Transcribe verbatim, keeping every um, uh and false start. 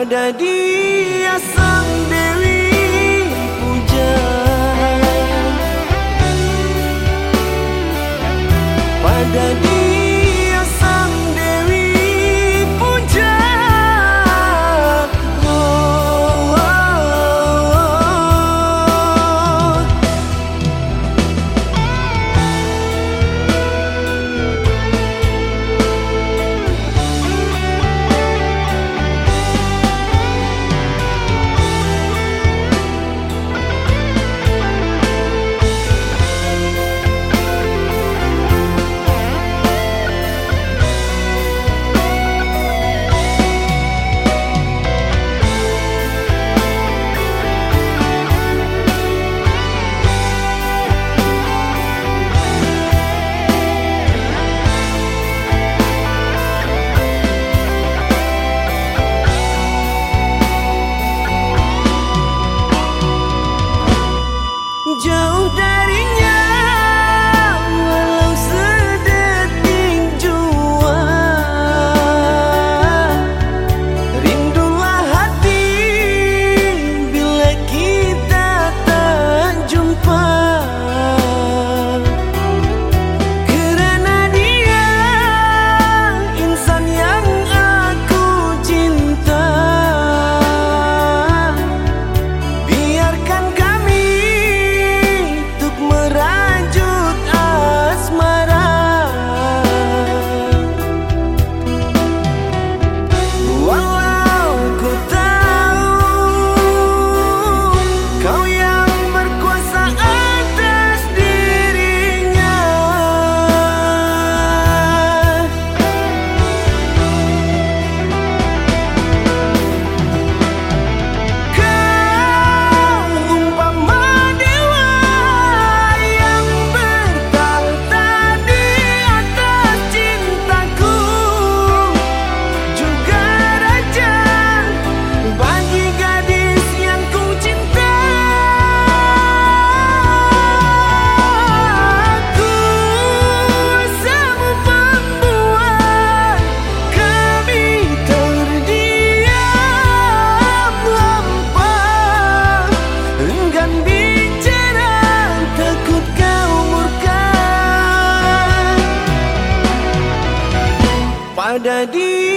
pada Dia sang Dewi puja, pada Dia sang Dewi puja. Oh, oh, oh. Jauh darinya walau sedetik jua, rindulah hati bila kita tak jumpa. Kerana Dia insan yang aku cinta, biarkan kami merajut asmara. Walau ku tahu Kau yang berkuasa atas dirinya, Kau umpama dewa yang bertahta di atas cintaku, juga raja bagi gadis yang ku cinta. Ku semua pembuat kami terdiam lampa, enggan bicara takut kau murka. Pada Dia